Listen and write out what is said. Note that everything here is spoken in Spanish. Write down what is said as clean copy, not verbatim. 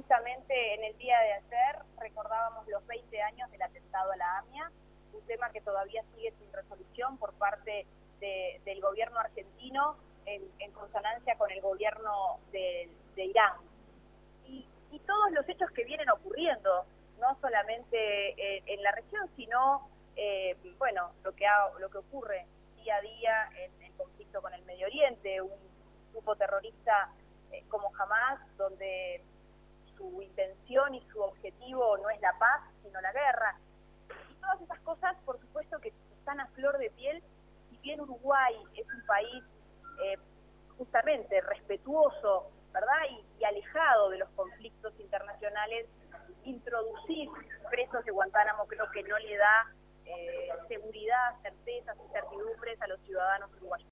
Justamente en el día de ayer recordábamos los 20 años del atentado a la AMIA, un tema que todavía sigue sin resolución por parte del gobierno argentino en consonancia con el gobierno de Irán. Y todos los hechos que vienen ocurriendo, no solamente en la región, sino bueno, lo que ocurre día a día en el conflicto con el Medio Oriente, un grupo terrorista como Hamas, donde su intención y su objetivo no es la paz, sino la guerra. Y todas esas cosas, por supuesto, que están a flor de piel. Si bien Uruguay es un país justamente respetuoso, ¿verdad? Y alejado de los conflictos internacionales, introducir presos de Guantánamo creo que no le da seguridad, certezas y certidumbres a los ciudadanos uruguayos.